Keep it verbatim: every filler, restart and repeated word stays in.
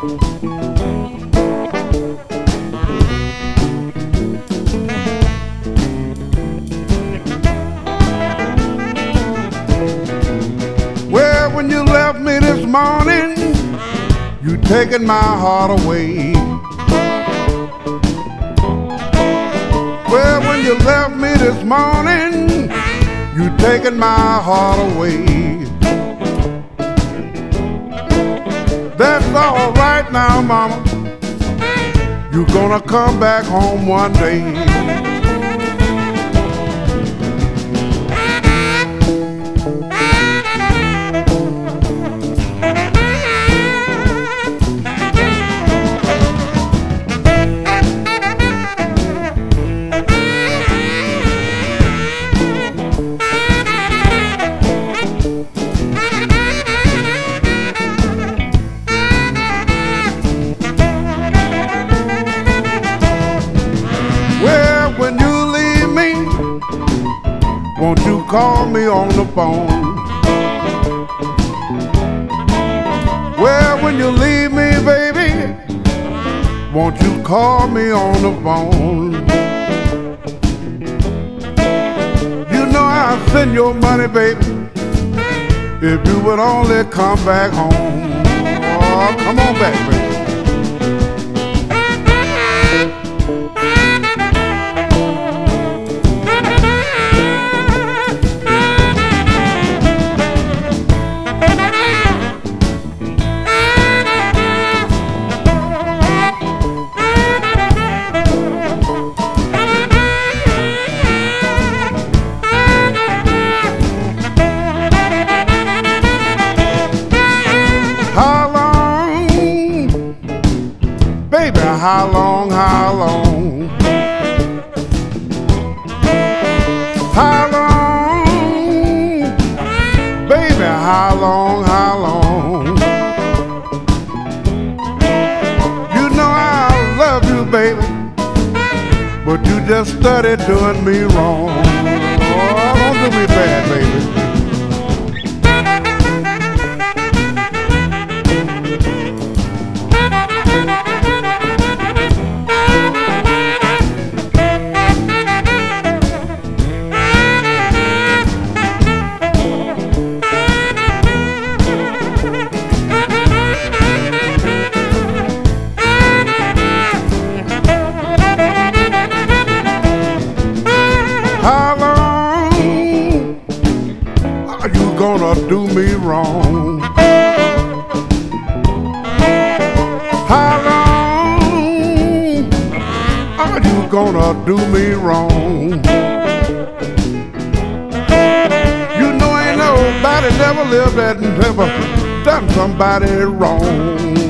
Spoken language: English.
Well, when you left me this morning, you taken my heart away. Well, when you left me this morning, you taken my heart away. That's all right now, mama. You're gonna come back home one day. Won't you call me on the phone? Well, when you leave me, baby, won't you call me on the phone? You know I'll send your money, baby, if you would only come back home. Oh, come on back, baby. Baby, how long, how long? How long? Baby, how long, how long? You know I love you, baby, but you just started doing me wrong. Oh, don't do me bad, baby. How long are you gonna do me wrong? How long are you gonna do me wrong? You know ain't nobody never lived that and never done somebody wrong.